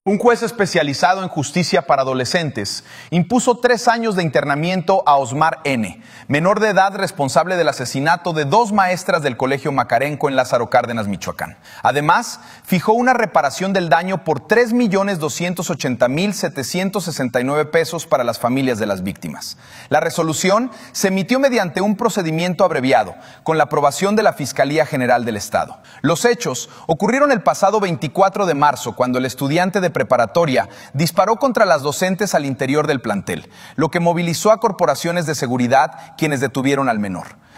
Un juez especializado en justicia para adolescentes impuso 3 años de internamiento a Osmar N., menor de edad responsable del asesinato de 2 maestras del Colegio Macarenco en Lázaro Cárdenas, Michoacán. Además, fijó una reparación del daño por 3.280.769 pesos para las familias de las víctimas. La resolución se emitió mediante un procedimiento abreviado, con la aprobación de la Fiscalía General del Estado. Los hechos ocurrieron el pasado 24 de marzo, cuando el estudiante de preparatoria disparó contra las docentes al interior del plantel, lo que movilizó a corporaciones de seguridad, quienes detuvieron al menor.